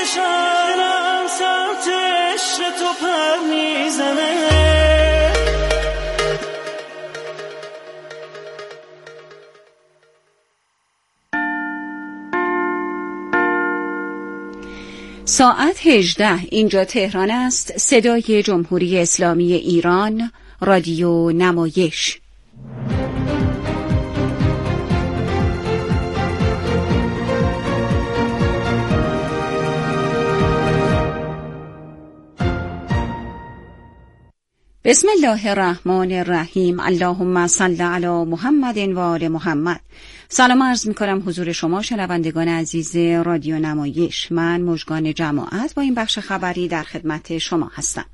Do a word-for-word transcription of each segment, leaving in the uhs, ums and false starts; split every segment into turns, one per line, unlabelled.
نشانم سمت عشق تو پر میزنه.
ساعت هجده اینجا تهران است. صدای جمهوری اسلامی ایران، رادیو نمایش. بسم الله الرحمن الرحیم. اللهم صل علی محمد و آل محمد. سلام عرض می‌کنم حضور شما شنوندگان عزیز رادیو نمایش. من مژگان جماعت با این بخش خبری در خدمت شما هستم.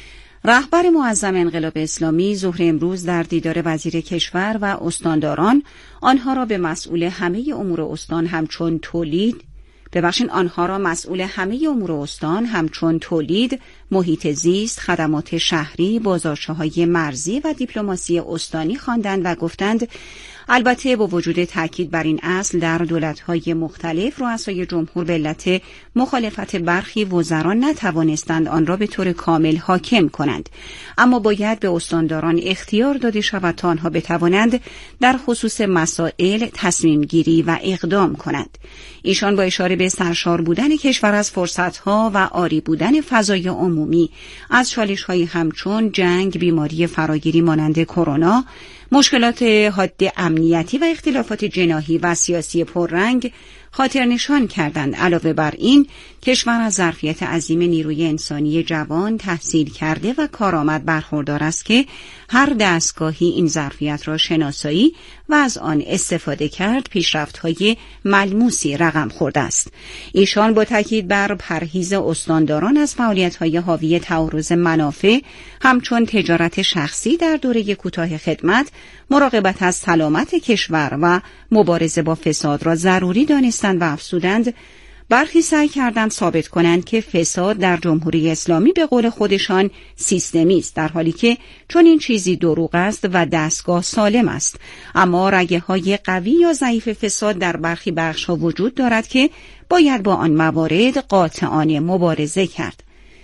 رهبر معظم انقلاب اسلامی ظهر امروز در دیدار وزیر کشور و استانداران آنها را به مسئول همه امور استان همچون تولید ببخشید آنها را مسئول همه امور استان همچون تولید، محیط زیست، خدمات شهری، بازارچه‌های مرزی و دیپلماسی استانی خواندند و گفتند البته با وجود تاکید بر این اصل در دولت‌های مختلف رؤسای جمهور به علت مخالفت برخی وزران نتوانستند آن را به طور کامل حاکم کنند، اما باید به استانداران اختیار داده شود تا آنها بتوانند در خصوص مسائل تصمیم گیری و اقدام کنند. ایشان با اشاره به سرشار بودن کشور از فرصت‌ها و عاری بودن فضای عمومی از چالش‌های همچون جنگ، بیماری فراگیری مانند کرونا، مشکلات حاد امنیتی و اختلافات جناحی و سیاسی پررنگ خاطر نشان کردند. علاوه بر این کشور از ظرفیت عظیم نیروی انسانی جوان، تحصیل کرده و کارآمد برخوردار است که هر دستگاهی این ظرفیت را شناسایی و از آن استفاده کرد پیشرفت‌های ملموسی رقم خورده است. ایشان با تاکید بر پرهیز استانداران از فعالیت‌های حاوی تعارض منافع همچون تجارت شخصی در دوره کوتاه خدمت، مراقبت از سلامت کشور و مبارزه با فساد را ضروری دانستند و افزودند برخی سعی کردند ثابت کنند که فساد در جمهوری اسلامی به قول خودشان سیستمی است، در حالی که چون این چیزی دروغ است و دستگاه سالم است، اما رگه‌های قوی یا ضعیف فساد در برخی بخش‌ها وجود دارد که باید با آن موارد قاطعانه مبارزه کرد.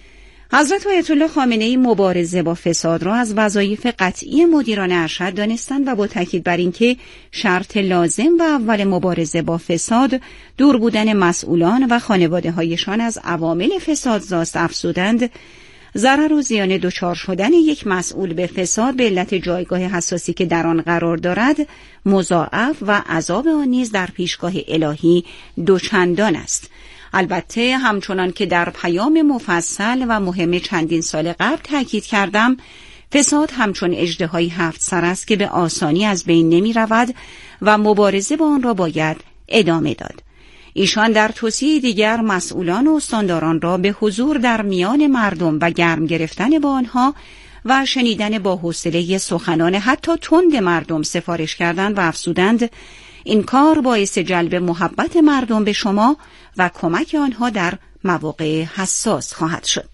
حضرت آیت الله خامنه‌ای مبارزه با فساد را از وظایف قطعی مدیران ارشد دانستند و با تاکید بر اینکه شرط لازم و اول مبارزه با فساد دور بودن مسئولان و خانواده‌هایشان از عوامل فسادزاست افزودند ضرر و زیان دچار شدن یک مسئول به فساد به علت جایگاه حساسی که در آن قرار دارد مضاعف و عذاب آن نیز در پیشگاه الهی دوچندان است. البته همچنان که در پیام مفصل و مهم چندین سال قبل تاکید کردم، فساد همچون اژدهایی هفت سر است که به آسانی از بین نمی رود و مبارزه با آن را باید ادامه داد. ایشان در توصیه دیگر مسئولان و استانداران را به حضور در میان مردم و گرم گرفتن با آنها و شنیدن با حوصله سخنان حتی تند مردم سفارش کردند و افزودند این کار باعث جلب محبت مردم به شما و کمک آنها در مواقع حساس خواهد شد.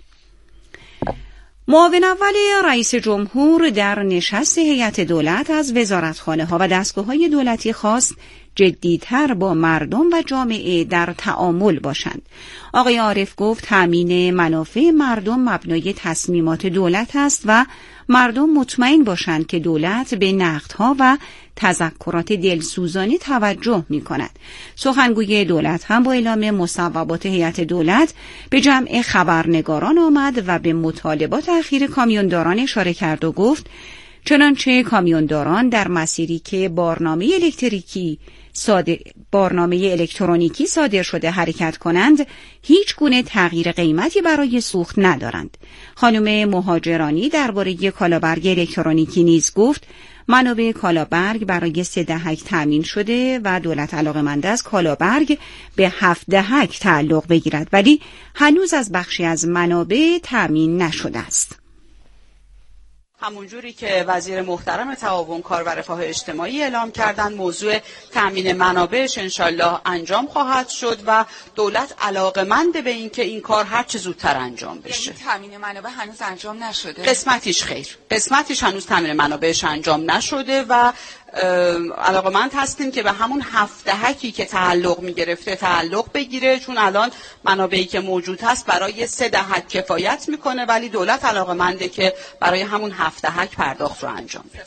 معاون اول رئیس جمهور در نشست هیئت دولت از وزارتخانه‌ها و دستگاه‌های دولتی خواست جدی‌تر با مردم و جامعه در تعامل باشند. آقای عارف گفت تأمین منافع مردم مبنای تصمیمات دولت است و مردم مطمئن باشند که دولت به نقدها و تذکرات دلسوزانی توجه می کند. سخنگوی دولت هم با اعلام مصوبات هیئت دولت به جمع خبرنگاران آمد و به مطالبات اخیر کامیونداران اشاره کرد و گفت چنانچه کامیونداران در مسیری که بارنامه الکتریکی صادر بارنامه الکترونیکی صادر شده حرکت کنند هیچ گونه تغییر قیمتی برای سوخت ندارند. خانم مهاجرانی درباره کالابرگ الکترونیکی نیز گفت منابع کالابرگ برای سه دهک تامین شده و دولت علاقه‌مند است کالابرگ به هفت دهک تعلق بگیرد، ولی هنوز از بخشی از منابع تامین نشده است.
همونجوری که وزیر محترم تعاون کار و رفاه اجتماعی اعلام کردن، موضوع تامین منابعش انشالله انجام خواهد شد و دولت علاقه‌مند به این که این کار هر چه زودتر انجام بشه.
یعنی تامین منابع هنوز انجام نشده؟
قسمتیش خیر. قسمتیش هنوز تامین منابعش انجام نشده و علاقه‌مند هستیم که به همون هفت دهکی که تعلق می‌گرفته تعلق بگیره، چون الان منابعی که موجود هست برای سه دهک کفایت میکنه، ولی دولت علاقه‌منده که برای همون هفت دهک پرداخت رو انجام بده.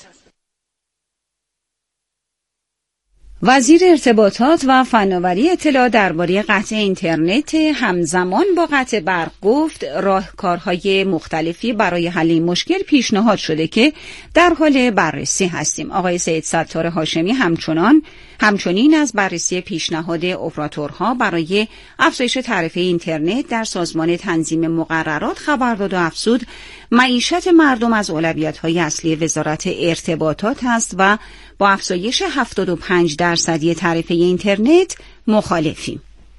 وزیر ارتباطات و فناوری اطلاع درباره قطع اینترنت همزمان با قطع برق گفت راهکارهای مختلفی برای حل این مشکل پیشنهاد شده که در حال بررسی هستیم. آقای سید ستار هاشمی همچنان همچنین از بررسی پیشنهاد اپراتورها برای افزایش تعرفه اینترنت در سازمان تنظیم مقررات خبر داد و افزود معیشت مردم از اولویت‌های اصلی وزارت ارتباطات است و با افزایش هفتاد و پنج درصدی تعرفه اینترنت مخالفیم.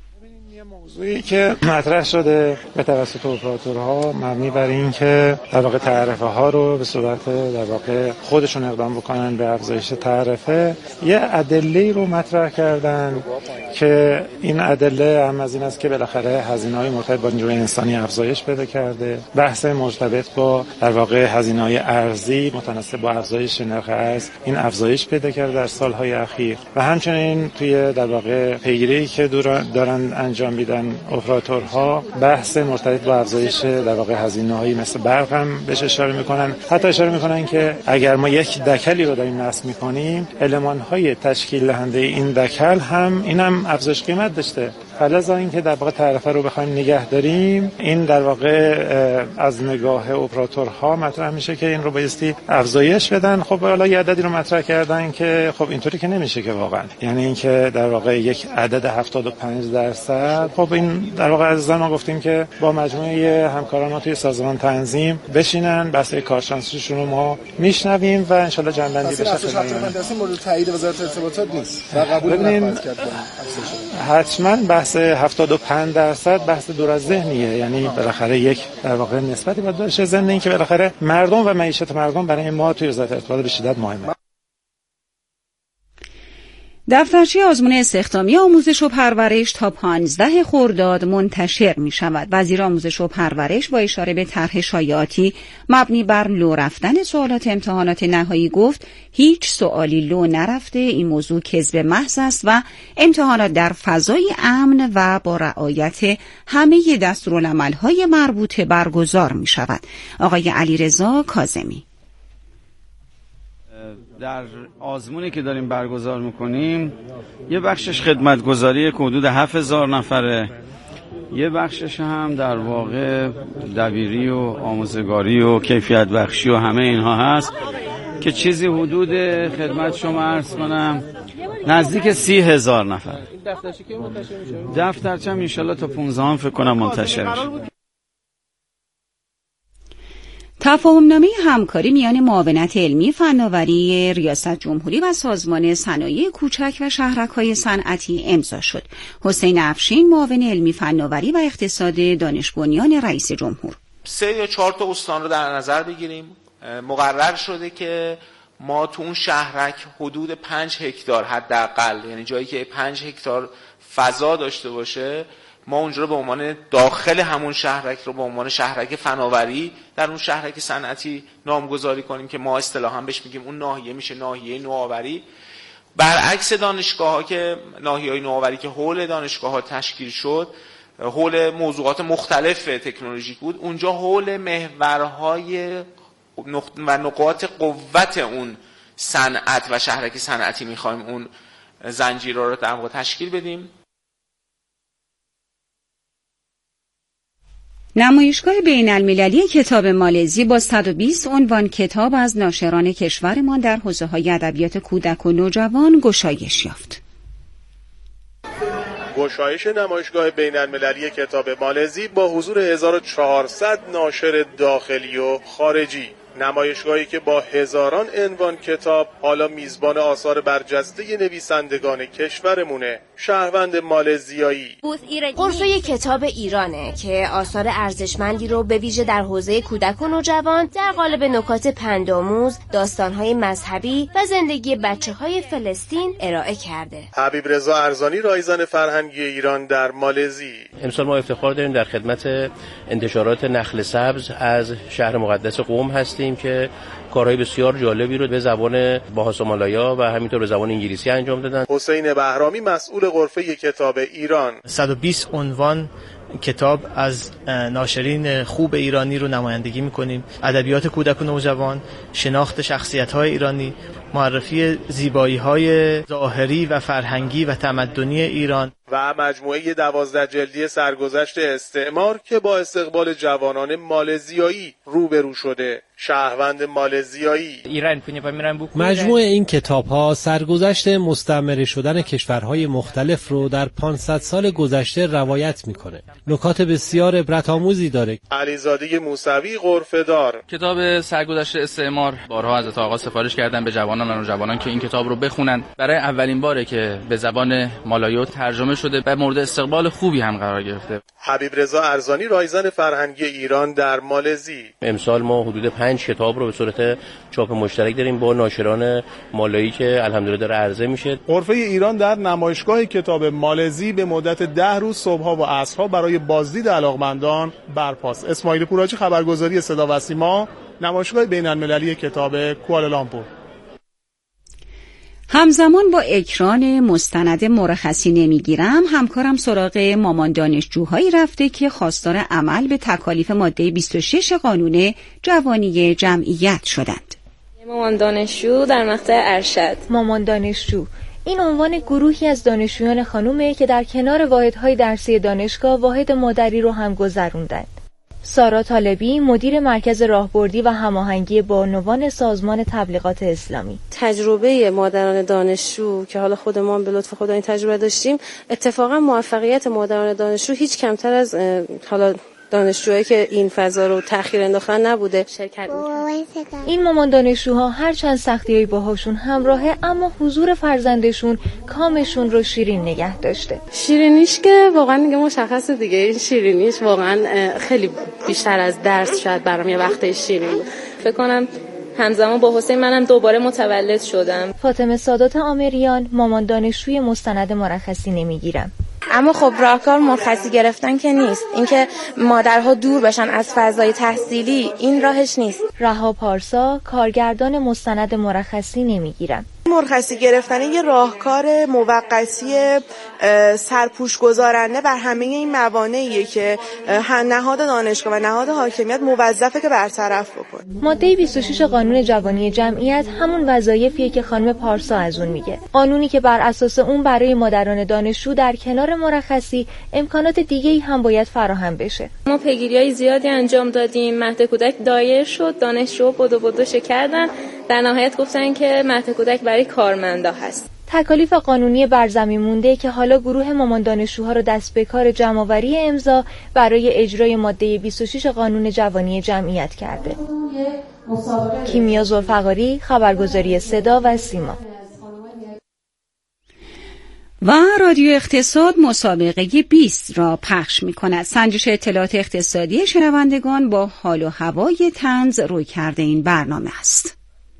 موضوعی که مطرح شده به توسط اپراتورها مبنی بر این که در واقع تعرفه ها رو به صورت در واقع خودشون اقدام بکنن به افزایش تعرفه، یه ادله رو مطرح کردن که این ادله هم از این است که بالاخره هزینه‌های مرتبط با نیروی انسانی افزایش پیدا کرده، بحث مرتبط با در واقع هزینه‌های ارزی متناسب با افزایش نرخ ارز این افزایش پیدا کرده در سالهای اخیر و همچنین توی در واقع پیگیری که دارن انجام میدن اپراتورها بحث مرتبط با افزایش در واقع هزینه‌هایی مثل برق هم بهش اشاره میکنن. حتی اشاره میکنن که اگر ما یک دکلی رو داریم نصب میکنیم، المان‌های تشکیل دهنده این دکل هم اینم افزایش قیمت داشته. علاوه اینکه در واقع تعرفه رو بخوایم نگه داریم، این در واقع از نگاه اپراتورها مطرح میشه که این رو بایستی افزایش بدن. خب حالا یه عددی رو مطرح کردن که خب اینطوری که نمیشه که واقعا، یعنی اینکه در واقع یک عدد هفتاد و پنج درصد، خب این در واقع از ما گفتیم که با مجموعه همکاران ما توی سازمان تنظیم بشینن، بحث کارشناسیشون رو ما میشنویم و ان شاء الله جنبندی بشه.
اصلا مورد تایید وزارت ارتباطات نیست و قبول نخواهد کرد.
حتما بحث هفتاد و پنج درصد بحث دور از ذهنیه، یعنی بالاخره یک در واقع نسبتی باید داشته، ضمن اینکه بالاخره مردم و معیشت مردم برای ما توی وزارت ارتباطات به شدت مهمه.
دفترچه آزمون استخدامی آموزش و پرورش تا پانزده خرداد منتشر می شود. وزیر آموزش و پرورش با اشاره به طرح شایعاتی مبنی بر لو رفتن سوالات امتحانات نهایی گفت هیچ سوالی لو نرفته، این موضوع کذب محض است و امتحانات در فضای امن و با رعایت همه دستورالعمل‌های مربوطه برگزار می شود. آقای علیرضا کاظمی:
در آزمونی که داریم برگزار میکنیم یه بخشش خدمتگزاری که حدود هفت هزار نفره، یه بخشش هم در واقع دبیری و آموزگاری و کیفیت بخشی و همه اینها هست که چیزی حدود خدمت شما عرض کنم نزدیک سی هزار نفر. دفترچه که منتشر میشه؟ دفترچه هم انشالله تا پونزدهم فکر کنم منتشر میشه.
تفاهم‌نامه همکاری میان معاونت علمی فناوری ریاست جمهوری و سازمان صنایع کوچک و شهرک‌های صنعتی امضا شد. حسین افشین، معاون علمی فناوری و اقتصاد دانش بنیان رئیس جمهور:
سه یا چهار تا استان رو در نظر بگیریم. مقرر شده که ما تو اون شهرک حدود پنج هکتار حداقل، یعنی جایی که پنج هکتار فضا داشته باشه، ما اونجا رو به عنوان داخل همون شهرک رو به عنوان شهرک فناوری در اون شهرک صنعتی نامگذاری کنیم که ما اصطلاحاً بهش میگیم اون ناحیه میشه ناحیه نوآوری. برعکس دانشگاه‌ها که ناحیه‌های نوآوری که حول دانشگاه‌ها تشکیل شد، حول موضوعات مختلف تکنولوژیک بود، اونجا حول محورهای و نقاط قوت اون صنعت و شهرک صنعتی می‌خوایم اون زنجیرها رو در واقع تشکیل بدیم.
نمایشگاه بین المللی کتاب مالزی با صد و بیست عنوان کتاب از ناشران کشورمان در حوزه‌های ادبیات کودک و نوجوان گشایش یافت.
گشایش نمایشگاه بین المللی کتاب مالزی با حضور هزار و چهارصد ناشر داخلی و خارجی، نمایشگاهی که با هزاران عنوان کتاب حالا میزبان آثار برجسته نویسندگان کشورمونه. شهروند مالزیایی.
غرفه کتاب ایرانه که آثار ارزشمندی رو به ویژه در حوزه کودک و نوجوان در قالب نکات پندآموز، داستان‌های مذهبی و زندگی بچه‌های فلسطین ارائه کرده.
حبیب رضا ارزانی، رایزن فرهنگی ایران در مالزی.
امسال ما افتخار داریم در خدمت انتشارات نخل سبز از شهر مقدس قم هستیم که کارهای بسیار جالبی رو به زبان باهاسومالایا و همینطور به زبان انگلیسی انجام دادن.
حسین بهرامی، مسئول غرفه کتاب ایران.
صد و بیست عنوان کتاب از ناشرین خوب ایرانی رو نمایندگی می‌کنیم. ادبیات کودک و نوجوان، شناخت شخصیت‌های ایرانی، معرفی زیبایی‌های ظاهری و فرهنگی و تمدنی ایران
و مجموعه دوازده جلدی سرگذشت استعمار که با استقبال جوانان مالزیایی روبرو شده. شهروند مالزیایی.
مجموعه این کتاب‌ها سرگذشت مستعمره شدن کشورهای مختلف رو در پانصد سال گذشته روایت می‌کنه. نکات بسیار عبرت‌آموزی داره.
علیزاده موسوی، غرفه‌دار.
کتاب سرگذشت استعمار بارها از آقا سفارش کردن به جوانان و نوجوانان که این کتاب رو بخونن. برای اولین باره که به زبان مالایو ترجمه شده و مورد استقبال خوبی هم قرار گرفته.
حبیب رضا ارزانی، رایزن فرهنگی ایران در مالزی.
امسال ما حدود پنج کتاب رو به صورت چاپ مشترک داریم با ناشران مالایی که الحمدلله داره عرضه میشه.
غرفه ایران در نمایشگاه کتاب مالزی به مدت ده روز صبح‌ها و عصرها برای بازدید علاقمندان برپاست. اسماعیل پوراجی، خبرگزاری صدا و سیما، نمایشگاه بین‌المللی کتاب کوالالامپور.
همزمان با اکران مستند مرخصی نمیگیرم، همکارم سراغ مامان دانشجوهایی رفته که خواستار عمل به تکالیف ماده بیست و شش قانون جوانی جمعیت شدند.
مامان دانشجو در مقطع ارشد.
مامان دانشجو این عنوان گروهی از دانشجویان خانومه که در کنار واحدهای درسی دانشگاه واحد مادری رو هم گذروندند. سارا طالبی، مدیر مرکز راهبردی و هماهنگی بانوان سازمان تبلیغات اسلامی.
تجربه مادران دانشجو که حالا خودمان به لطف خدا این تجربه داشتیم، اتفاقا موفقیت مادران دانشجو هیچ کمتر از حالا دانشجوهایی که این فضا رو تأخیر انداختن نبوده شرکت می‌کنن.
این مامان دانشجوها هر چند سختی‌های باهاشون همراهه، اما حضور فرزندشون کامشون رو شیرین نگه داشته.
شیرینیش که واقعا دیگه مشخصه دیگه، این شیرینیش واقعا خیلی بیشتر از درس شاید برام یه وقتی شیرین بود. فکر کنم همزمان با حسین منم دوباره متولد شدم.
فاطمه سادات آمریان، مامان دانشجوی مستند مرخصی نمیگیرم.
اما خب راهکار مرخصی گرفتن که نیست. اینکه مادرها دور بشن از فضای تحصیلی، این راهش نیست.
رها پارسا، کارگردان مستند مرخصی نمیگیرم.
مرخصی گرفتن یه راهکار موقتی سرپوش گذارنده بر همه این موانعیه که نهاد دانشگاه و نهاد حاکمیت موظفه که برطرف بکنه.
ماده بیست و شش قانون جوانی جمعیت همون وظایفیه که خانم پارسا از اون میگه. قانونی که بر اساس اون برای مادران دانشجو در کنار مرخصی امکانات دیگه‌ای هم باید فراهم بشه.
ما پیگیری‌های زیادی انجام دادیم، مهد کودک دایر شد، دانشجو بدو بدوش کردن، در نهایت گفتن که مهد کودک برای کارمندا هست.
تکالیف قانونی بر زمین مونده که حالا گروه مامان دانشجوها رو دست به کار جمع‌آوری امضا برای اجرای ماده بیست و شش قانون جوانی جمعیت کرده. کیمیا ذوالفقاری، خبرگزاری صدا و سیما.
و رادیو اقتصاد مسابقه بیست را پخش می کند. سنجش اطلاعات اقتصادی شنوندگان با حال و هوای طنز روی کرده این برنامه است.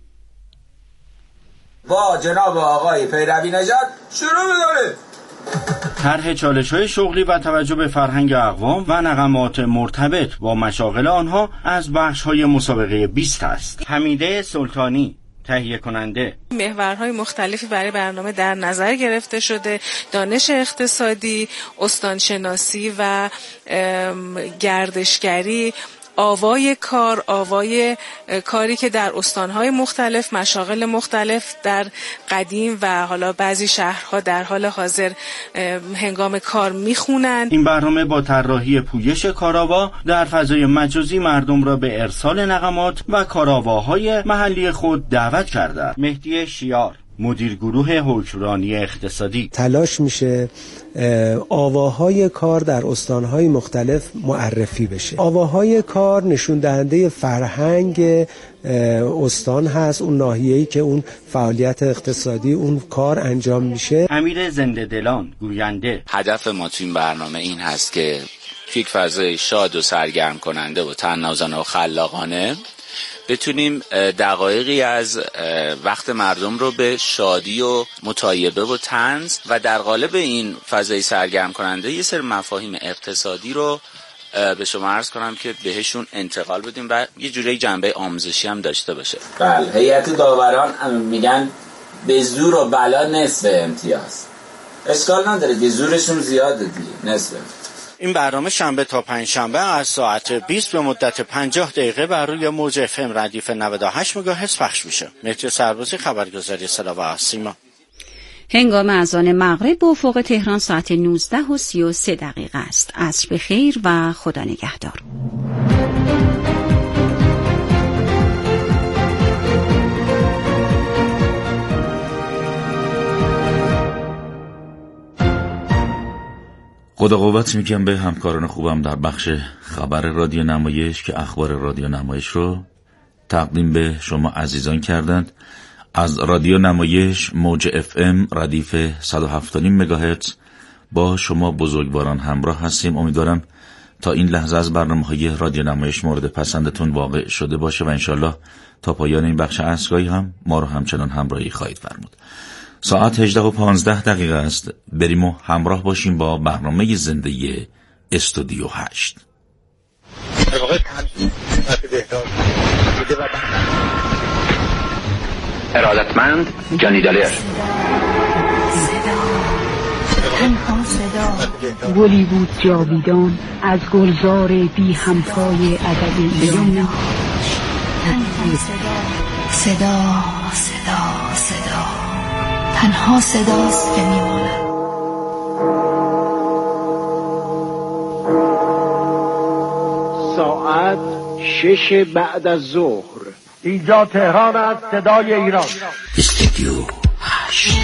با جناب آقای پیروی نژاد شروع می‌کنیم.
طرح چالش‌های شغلی و توجه به فرهنگ اقوام و نغمات مرتبط با مشاغل آنها از بخش‌های مسابقه بیست است. حمیده سلطانی، تهیه کننده.
محورهای مختلفی برای برنامه در نظر گرفته شده: دانش اقتصادی، استانشناسی و گردشگری، آوای کار، آوای کاری که در استانهای مختلف، مشاغل مختلف در قدیم و حالا بعضی شهرها در حال حاضر هنگام کار میخونن.
این برنامه با طراحی پویش کاراوا در فضای مجازی مردم را به ارسال نغمات و کاراواهای محلی خود دعوت کرده. مهدی شیار،
مدیر گروه حکمرانی اقتصادی.
تلاش میشه آواهای کار در استانهای مختلف معرفی بشه. آواهای کار نشون دهنده فرهنگ استان هست، اون ناحیه‌ای که اون فعالیت اقتصادی اون کار انجام میشه.
امیر زنده دلان گوینده:
هدف ما تو این برنامه این هست که توی یک فضای شاد و سرگرم کننده و طنازانه و خلاقانه بتونیم دقایقی از وقت مردم رو به شادی و مطایبه و طنز و در قالب این فضای سرگرم کننده یه سری مفاهیم اقتصادی رو به شما عرض کنم که بهشون انتقال بدیم و یه جوری جنبه آموزشی هم داشته باشه.
بله، هیئت داوران میگن به زور و بلا نصف امتیاز. اشکال نداره که زورشون زیاده دیگه، نصف.
این برنامه شنبه تا پنج شنبه از ساعت بیست به مدت پنجاه دقیقه بر روی موج اف ام ردیف نود و هشت مگاهرتز پخش میشه. مهدی سربازی، خبرگزاری صدا و سیما.
هنگام اذان مغرب به افق تهران ساعت نوزده و سی و سه دقیقه است. عصر بخیر و خدا نگهدار.
خدا قوت میگم به همکاران خوبم در بخش خبر رادیو نمایش که اخبار رادیو نمایش رو تقدیم به شما عزیزان کردند. از رادیو نمایش موج اف ام ردیف صد و هفت و نیم مگاهرتز با شما بزرگواران همراه هستیم. امیدوارم تا این لحظه از برنامه‌های رادیو نمایش مورد پسندتون واقع شده باشه و انشالله تا پایان این بخش عصرگاهی هم ما رو همچنان همراهی خواهید فرمود. ساعت هجده و پانزده دقیقه است. بریم و همراه باشیم با برنامه زنده استودیو هشت.
ارادتمند جانی دالر.
تنها صدا گلی بود جاویدان از گلزار بی همتای ادبی بیان. تنها صدا صدا صدا صدا تنها صداست که میماند.
ساعت شش بعد از ظهر. اینجا تهران است، صدای ایران.
استودیو هشت.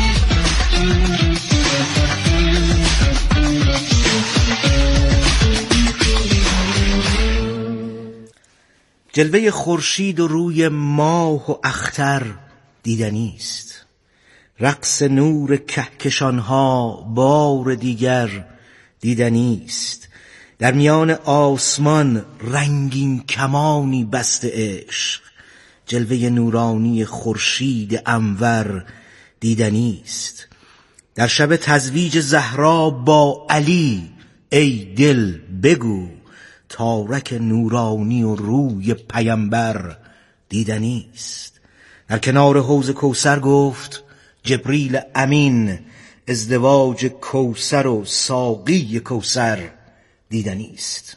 جلوه خورشید و روی ماه و اختر دیدنی است. رقص نور کهکشانها بار دیگر دیدنی است. در میان آسمان رنگین کمانی بسته عشق. جلوه نورانی خورشید انور دیدنی است. در شب تزویج زهرا با علی ای دل بگو، تارک نورانی و روی پیامبر دیدنی است. در کنار حوض کوثر گفت جبریل امین، ازدواج کوثر و ساقی کوثر دیدنی است.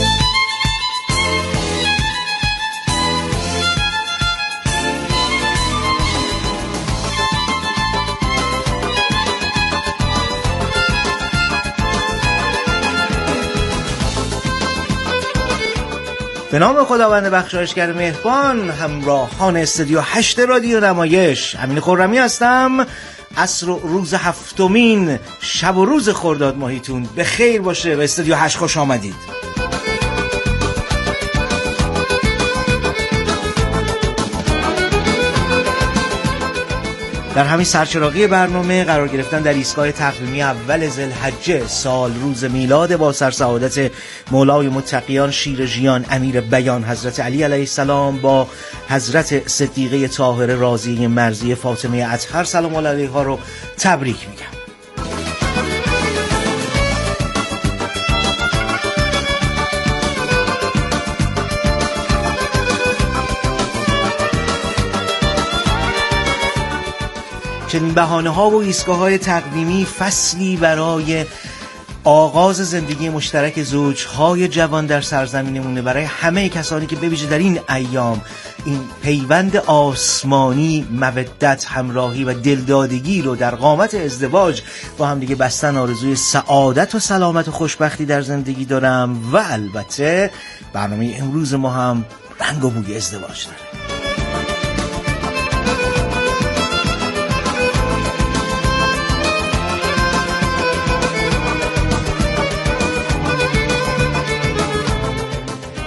به نام خداوند بخشایشگر مهربان، همراهان استودیو هشت رادیو نمایش، امین خرمی هستم. عصر و روز هفتمین شب و روز خرداد ماهیتون به خیر باشه و استودیو هشت خوش آمدید. در همین سرچراغی برنامه قرار گرفتن در ایستگاه تقویمی اول ذوالحجه سال روز میلاد با سرسعادت مولای متقیان شیر ژیان امیر بیان حضرت علی علیه السلام با حضرت صدیقه طاهره راضیه مرضیه فاطمه اطهر سلام الله علیها رو تبریک میگم. چنین بهانه‌ها و ایستگاه‌های تقویمی فصلی برای آغاز زندگی مشترک زوجهای جوان در سرزمینمونه، برای همه کسانی که بویژه در این ایام این پیوند آسمانی، مودت، همراهی و دلدادگی رو در قامت ازدواج با هم دیگه بستن، آرزوی سعادت و سلامت و خوشبختی در زندگی دارم و البته برنامه امروز ما هم رنگ و بوی ازدواج داره.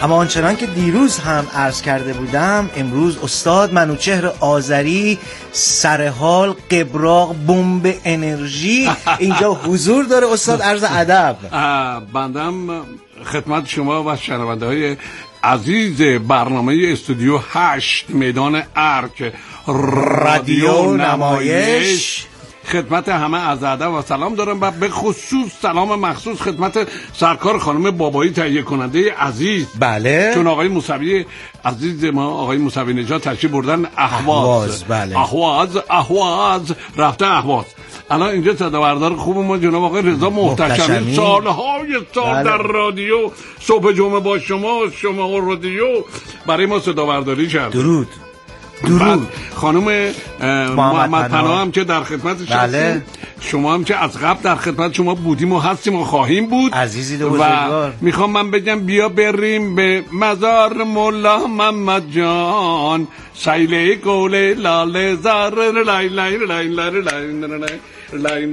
اما آنچنان که دیروز هم عرض کرده بودم، امروز استاد منوچهر آذری سرحال قبراق بمب انرژی اینجا حضور داره. استاد عرض ادب.
بندم خدمت شما و شنونده های عزیز برنامه استودیو هشت میدان ارک رادیو نمایش، خدمت همه از ادب و سلام دارم و به خصوص سلام مخصوص خدمت سرکار خانم بابایی تهیه کننده عزیز.
بله،
چون آقای موسوی عزیز ما، آقای موسوی نژاد تشریف بردن اهواز.
بله.
اهواز اهواز رفته اهواز. الان اینجا صداوردار خوب ما جناب آقای رضا محتشمی، سالهای سال بله. در رادیو صبح جمعه با شما شما و رادیو برای ما صداورداری کرد.
درود درود.
خانم محمد پناه هم که در خدمتش
بله.
هستیم، شما هم که از قبل در خدمت شما بودیم و هستیم و خواهیم بود.
عزیزی دو بزرگوار.
و میخوام من بگم بیا بریم به مزار مولا محمد جان، سیله گوله لاله زر لای لای لای لای لای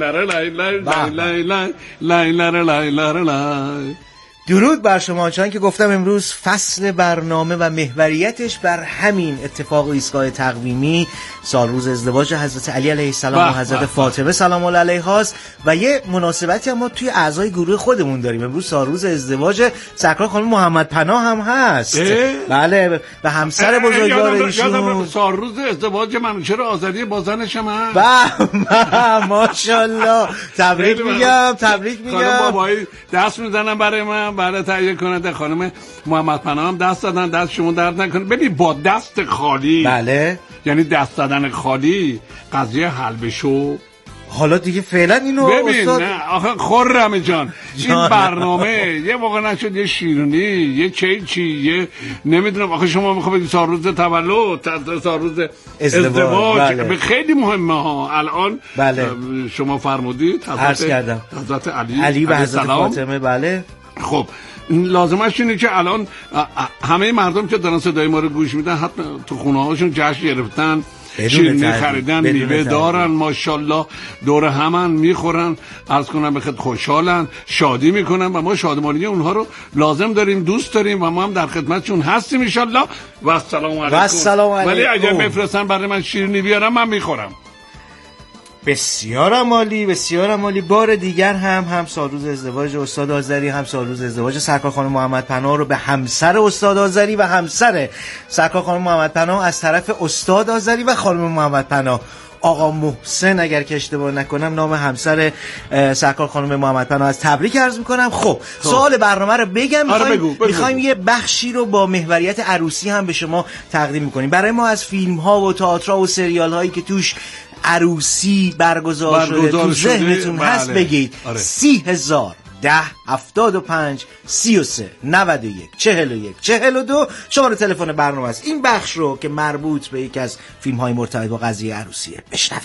لای لای لای.
درود بر شما. چون که گفتم امروز فصل برنامه و محوریتش بر همین اتفاق ایستگاه تقویمی سال روز ازدواج حضرت علی علیه السلام و حضرت فاطمه سلام الله علیها است و یه مناسبتی هم ما توی اعضای گروه خودمون داریم. امروز سال روز ازدواج سرکار خانم محمد پناه هم هست. بله، و همسر بزرگوار ایشون.
سال روز ازدواج منوچهر آذری با زنش هم هست.
بله ماشاءالله. تبریک میگم، تبریک میگم.
خانم بابایی دست میزنن برای من، برای تهیه کننده. خانم محمد پناه هم دست دادن، دست شما درد نکنه. ببین با دست خالی،
بله،
یعنی دست دادن خالی قضیه حل بشو.
حالا دیگه فعلا اینو
ببین
استاد...
نه آخه خرم جان این برنامه یه موقع نشد یه شیرونی، یه چیچی، یه نمیدونم. آخه شما میخواید سال روز تولد، سال روز ازدواج،
بله.
به خیلی مهمه ها. الان
بله.
شما فرمودید
عرض کردم
حضرت علی
علی و حضرت فاطمه. بله،
خب لازمش اینه که الان همه مردم که دارن صدای ما رو گوش میدن حتی تو خونه هاشون جشن گرفتن، شیرینی خریدن، میوه دارن، ماشاءالله دور همن میخورن، عرض کنم بخاطر خوشحالن، شادی میکنن و ما شادمانی اونها رو لازم داریم، دوست داریم و ما هم در خدمتشون هستیم ان شاء الله. و السلام علیکم.
و السلام علیکم.
ولی اگه بفرستن برای من شیرینی بیارم من میخورم.
بسیار عالی، بسیار عالی. بار دیگر هم هم سال روز ازدواج استاد آذری، هم سال روز ازدواج سرکار خانم محمد پناه رو به همسر استاد آذری و همسر سرکار خانم محمد پناه از طرف استاد آذری و خانم محمد پناه آقا محسن، اگر که اشتباه نکنم نام همسر سرکار خانم محمد پناه، از تبریک عرض میکنم. خب سوال برنامه رو بگم. میخوایم میخوایم یه بخشی رو با محوریت عروسی هم به شما تقدیم میکنیم. برای ما از فیلم ها و تئاتر و سریال هایی که توش عروسی برگزار, برگزار شده تو ذهنتون هست بله. بگید. آره. سی هزار ده هفتاد و پنج سی و سه نود و یک چهل و یک چهل و دو شماره تلفن برنامه است. این بخش رو که مربوط به یکی از فیلم های مرتبط با قضیه عروسیه بشنویم.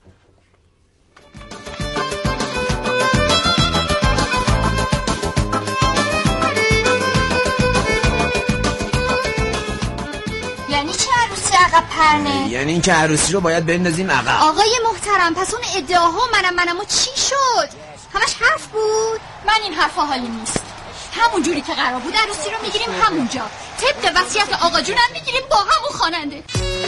یعنی چه عروسی عقب پرنه؟
یعنی اینکه عروسی رو باید بندازیم عقب.
آقای محترم پس اون ادعاها منم منمو چی شد؟ همش حرف بود؟ من این حرفا حالی نیست. همون جوری که قرار بود عروسی رو میگیریم همونجا، طبق وصیت آقا جونم میگیریم با همون خواننده.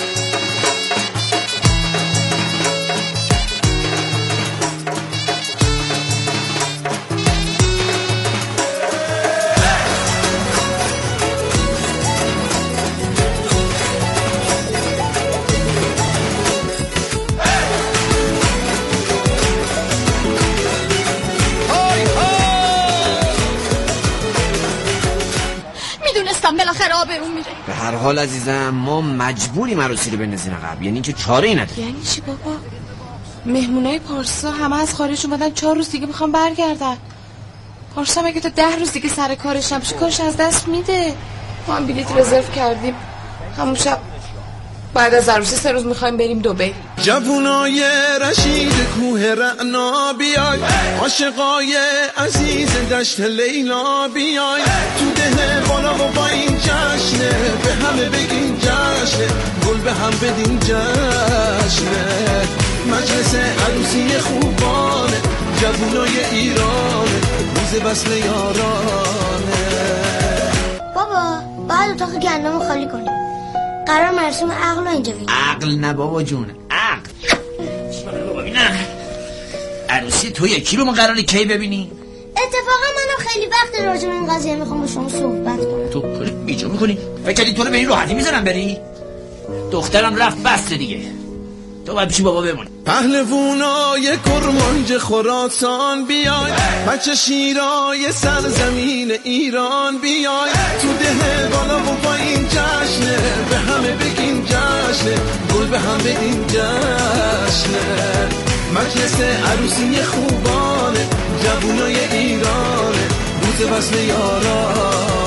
بالاخره آبرون میره.
به هر حال عزیزم ما مجبوریم عروسی رو بندازیم عقب، یعنی که چاره ای نداریم.
یعنی چی بابا؟ مهمونای پارسا همه از خارج اومدن، چهار روز دیگه میخوام برگردن. پارسا مگه تا ده روز دیگه سر کارش نباشه کارش از دست میده. ما هم بلیط رزرو کردیم، همون شب بعد از عروسی سه روز میخوایم بریم دبی.
جوونای رشید کوه رعنا بیای، عاشقای عزیز دشت لیلا بیای، تو ده بالا و با این جشنه، به همه بگین جشنه، گل به هم بدین جشنه، مجلس عروسی خوبانه، جوونای ایرانه، روز وصل یارانه.
بابا
فقط اتاق گندم خالی کنیم. قرار مرسوم عقل رو اینجا ببینیم.
عقل نه بابا جون، عقل. ببینم عروسی تو یکی رو ما قراره کی ببینی؟
اتفاقا منم خیلی وقت راجع به این قضیه میخوام با شما صحبت کنم.
تو کاری بیجا میکنی؟ فکر کردی تو رو به این راحتی میذارم بری؟ دخترم رفت بسته دیگه، تو باید پیش بابا بمونی.
پهلوونای کرمانج خراسان بیای، بچه شیرای سرزمین ایران بیای، تو ده بالا و پایین جشنه، به همه بگین جشنه، گل به هم بدین جشنه. مجلس عروسی خوبانه، جوونای ایرانه، روز وصل یارانه.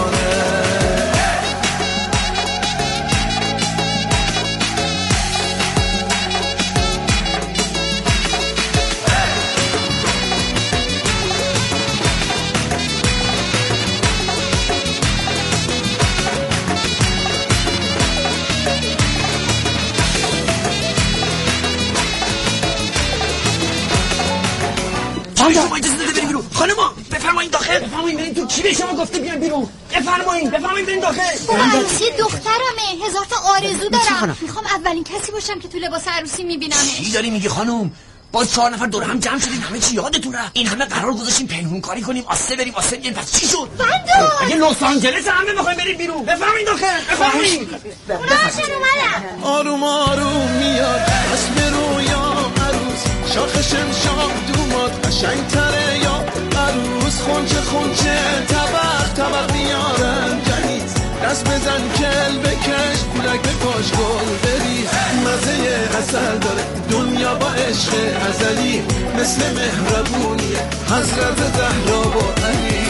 شما اجازه داده بریم بیرون. خانما بفرمایید داخل. بفرمایید بریم تو. کی به شما گفته بیان بیرون؟ بفرمایید بفرمایید بریم داخل.
عروسی دخترمه، هزار تا آرزو دارم. میخوام اولین کسی باشم که تو لباس عروسی میبینمش.
چی داری میگی خانم؟ با چهار نفر دور هم جمع شدین، همه چی یادتون رفت؟ این همه قرار گذاشتیم پنهون کاری کنیم، آسه بریم آسه بیایم، پس چی شد؟
بندو
اگه لس آنجلس همه میخوایم بریم بیرون. بفرمایید داخل. بفرمایید.
راشن اومدم.
آروم آروم میاد اسم رویا عروس، شاخ شمشاد دوماد قشنگ‌تره یا عروس، خونچه خونچه طبق طبق میارن جهیز، دست بزن کل بکش پولک بکش گل بریز، مزه عسل داره دنیا با عشق ازلی، مثل مهربونیه حضرت زهرا و علی.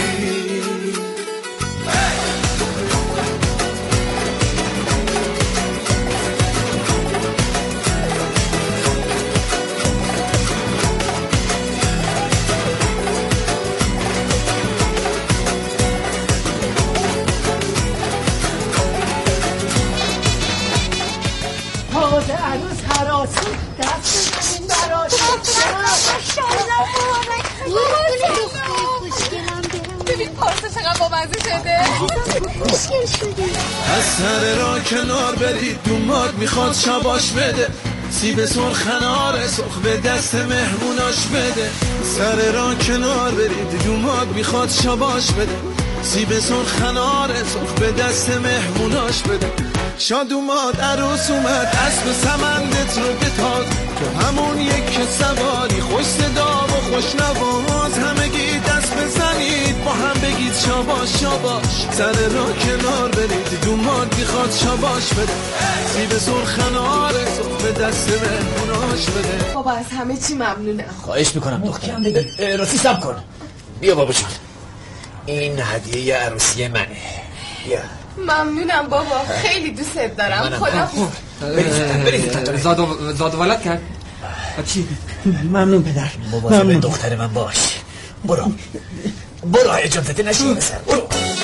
تازه عروس حراسی دست بزنین براش.
ببین پارسا چقدر بامزه شده.
خوشگل شده.
از سر را کنار برید دوماد میخواد شباش بده، سیب سرخ خنار سرخ به دست مهموناش بده. سر را کنار برید دوماد میخواد شباش بده، سیب سرخ خنار سرخ به دست مهموناش بده. شاد اومد عروس اومد اسب سمندت رو بتاز، تو همون یک سواری خوش صدا و خوش نواز، همگی دست بزنید با هم بگید شاباش شاباش. سر را کنار برید دوماد میخواد شاباش بده، سیب سرخ خنار سرخ به دست مهموناش بده.
بابا از همه چی ممنونم.
خواهش میکنم دخترم بگی. راستی سب کن. بیا بابا جان، این هدیه عروسی منه. بیا.
ممنونم بابا، خیلی دوست دارم. خدا
برید
زاد زاد ولد کرد. چی؟
ممنون پدر.
مواظب دختر من باش. برو برو اجازه نشین سر. برو.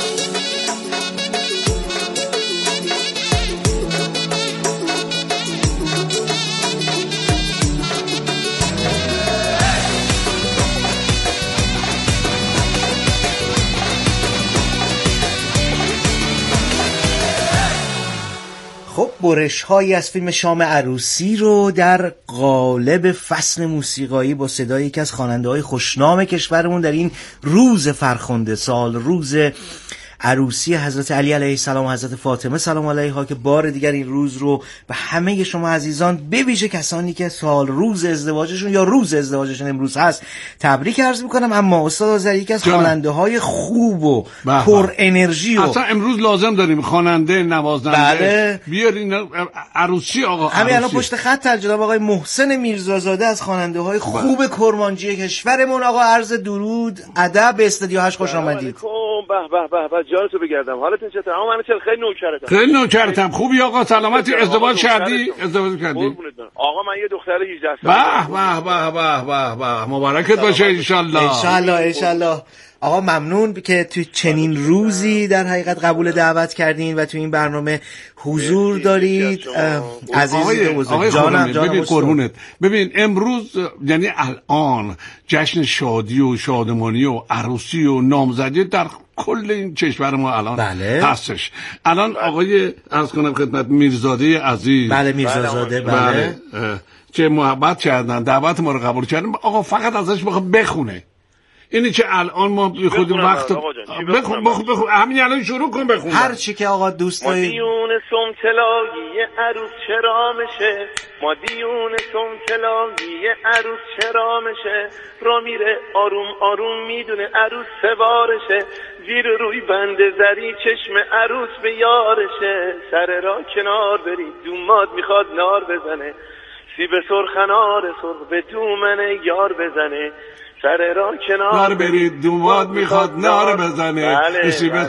خب برش هایی از فیلم شام عروسی رو در قالب فصل موسیقایی با صدای یکی از خواننده های خوشنام کشورمون در این روز فرخنده سال، روز عروسی حضرت علی علیه السلام و حضرت فاطمه سلام علیها، که بار دیگر این روز رو به همه شما عزیزان به ویژه کسانی که سال روز ازدواجشون یا روز ازدواجشون امروز هست تبریک عرض میکنم. اما استاد آذری یکی از خواننده های خوب و پر انرژی و
اصلا امروز لازم داریم خواننده نوازنده.
بله
بیارین عروسی آقا.
همین الان پشت خط در جناب آقای محسن میرزازاده از خواننده های خوب کرمانجی کشورمون. آقا عرض درود ادب به استودیو هشت خوش آمدید.
به به به به جانتو بگردم. حالتون چطور؟ اما من چرا خیلی نوکرتم.
خیلی نوکرتم. خوبی آقا؟ سلامتی؟ ازدواج کردی؟ ازدواج کردی؟
آقا من یه دختر هجده
ساله. به به به به به مبارکت باشه ان شاء الله.
ان شاء الله ان شاء الله. آقا ممنون که تو چنین روزی در حقیقت قبول دعوت کردین و تو این برنامه حضور دارید. عزیز بزرگ جانم
ببین قربونت، ببین امروز یعنی الان جشن شادی و شادمانی و عروسی و نامزدی در کل این کشور ما الان
بله.
هستش. الان آقای عرض کنم خدمت میرزاده عزیز،
بله میرزاده، بله,
بله. که محبت کردن، دعوت ما رو قبول کردن، آقا فقط ازش بخوام بخونه. اینی که الان ما خود وقت بخون بخون بخون همین الان شروع کن بخون
هر چی که آقا دوست داری.
ما دیون سمتلاگی عروس چرا میشه، ما دیون سمتلاگی عروس چرا میشه، را میره آروم آروم میدونه عروس سوارشه، زیر روی بند زری چشم عروس به یارشه، سر را کنار برید دوماد میخواد نار بزنه، سیب سرخنار سرخ به دومنه یار بزنه، سر را کنار
برید دوماد میخواد نار بزنه.
بله.